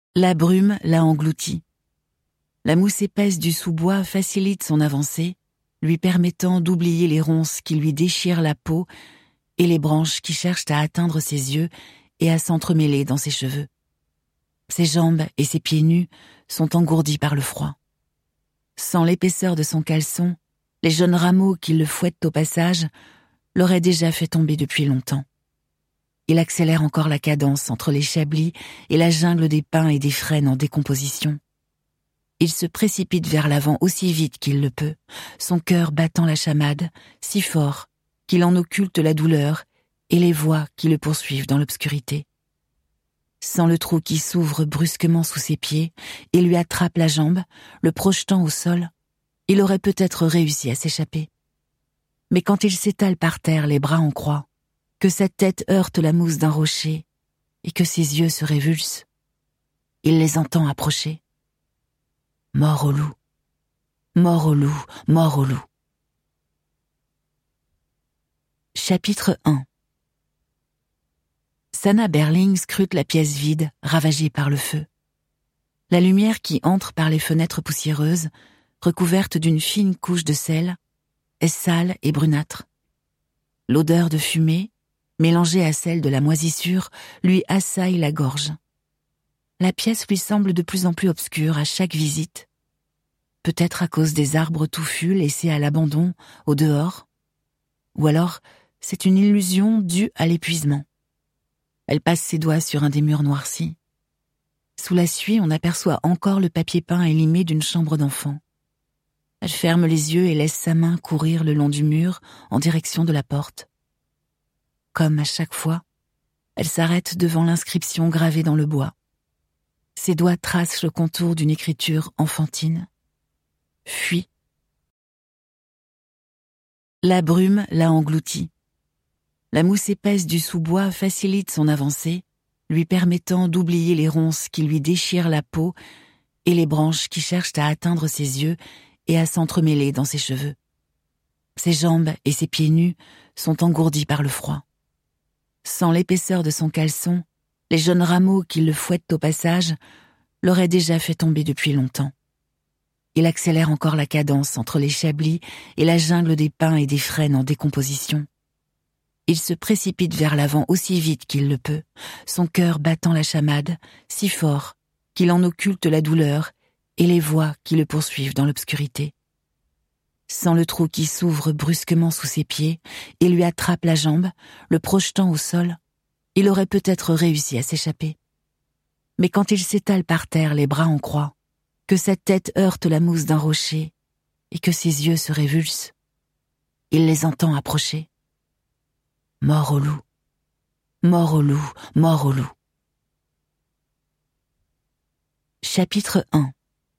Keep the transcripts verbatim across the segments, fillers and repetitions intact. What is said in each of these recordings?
La brume l'a englouti. La mousse épaisse du sous-bois facilite son avancée, lui permettant d'oublier les ronces qui lui déchirent la peau et les branches qui cherchent à atteindre ses yeux et à s'entremêler dans ses cheveux. Ses jambes et ses pieds nus sont engourdis par le froid. Sans l'épaisseur de son caleçon, les jeunes rameaux qui le fouettent au passage l'auraient déjà fait tomber depuis longtemps. Il accélère encore la cadence entre les chablis et la jungle des pins et des frênes en décomposition. Il se précipite vers l'avant aussi vite qu'il le peut, son cœur battant la chamade, si fort qu'il en occulte la douleur et les voix qui le poursuivent dans l'obscurité. Sans le trou qui s'ouvre brusquement sous ses pieds et lui attrape la jambe, le projetant au sol, il aurait peut-être réussi à s'échapper. Mais quand il s'étale par terre les bras en croix, que sa tête heurte la mousse d'un rocher et que ses yeux se révulsent, il les entend approcher. Mort au loup, mort au loup, mort au loup. Chapitre un. Sanna Berling scrute la pièce vide, ravagée par le feu. La lumière qui entre par les fenêtres poussiéreuses, recouverte d'une fine couche de sel, est sale et brunâtre. L'odeur de fumée, mélangée à celle de la moisissure, lui assaille la gorge. La pièce lui semble de plus en plus obscure à chaque visite, peut-être à cause des arbres touffus laissés à l'abandon au dehors, ou alors c'est une illusion due à l'épuisement. Elle passe ses doigts sur un des murs noircis. Sous la suie, on aperçoit encore le papier peint élimé d'une chambre d'enfant. Elle ferme les yeux et laisse sa main courir le long du mur en direction de la porte. Comme à chaque fois, elle s'arrête devant l'inscription gravée dans le bois. Ses doigts tracent le contour d'une écriture enfantine. Fuis. La brume l'a englouti. La mousse épaisse du sous-bois facilite son avancée, lui permettant d'oublier les ronces qui lui déchirent la peau et les branches qui cherchent à atteindre ses yeux et à s'entremêler dans ses cheveux. Ses jambes et ses pieds nus sont engourdis par le froid. Sans l'épaisseur de son caleçon, les jeunes rameaux qui le fouettent au passage l'auraient déjà fait tomber depuis longtemps. Il accélère encore la cadence entre les chablis et la jungle des pins et des frênes en décomposition. Il se précipite vers l'avant aussi vite qu'il le peut, son cœur battant la chamade, si fort qu'il en occulte la douleur et les voix qui le poursuivent dans l'obscurité. Sans le trou qui s'ouvre brusquement sous ses pieds et lui attrape la jambe, le projetant au sol, il aurait peut-être réussi à s'échapper. Mais quand il s'étale par terre les bras en croix, que sa tête heurte la mousse d'un rocher et que ses yeux se révulsent, il les entend approcher. Mort au loup, mort au loup, mort au loup. Chapitre un.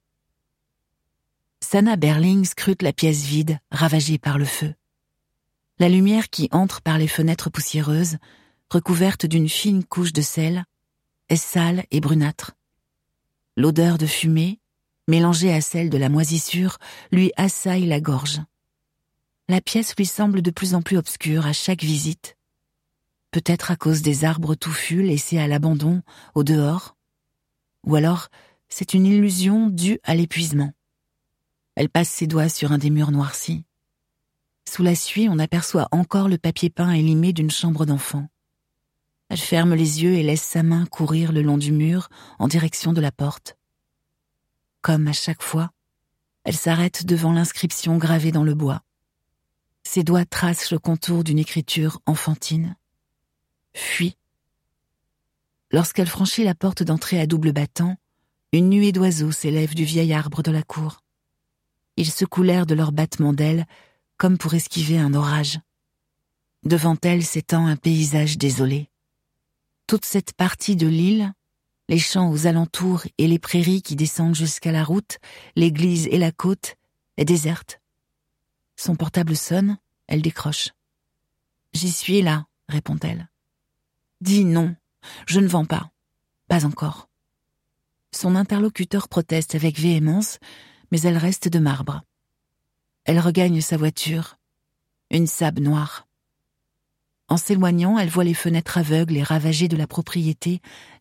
Sanna Berling scrute la pièce vide, ravagée par le feu. La lumière qui entre par les fenêtres poussiéreuses, recouverte d'une fine couche de sel, est sale et brunâtre. L'odeur de fumée, mélangée à celle de la moisissure, lui assaille la gorge. La pièce lui semble de plus en plus obscure à chaque visite, peut-être à cause des arbres touffus laissés à l'abandon au dehors, ou alors c'est une illusion due à l'épuisement. Elle passe ses doigts sur un des murs noircis. Sous la suie, on aperçoit encore le papier peint élimé d'une chambre d'enfant. Elle ferme les yeux et laisse sa main courir le long du mur en direction de la porte. Comme à chaque fois, elle s'arrête devant l'inscription gravée dans le bois. Ses doigts tracent le contour d'une écriture enfantine. Fuis. Lorsqu'elle franchit la porte d'entrée à double battant, une nuée d'oiseaux s'élève du vieil arbre de la cour. Ils secouent l'air de leurs battements d'ailes comme pour esquiver un orage. Devant elle s'étend un paysage désolé. Toute cette partie de l'île, les champs aux alentours et les prairies qui descendent jusqu'à la route, l'église et la côte, est déserte. Son portable sonne, elle décroche. « J'y suis là », répond-elle. « Dis non, je ne vends pas. Pas encore. » Son interlocuteur proteste avec véhémence, mais elle reste de marbre. Elle regagne sa voiture, une Saab noire. En s'éloignant, elle voit les fenêtres aveugles et ravagées de la propriété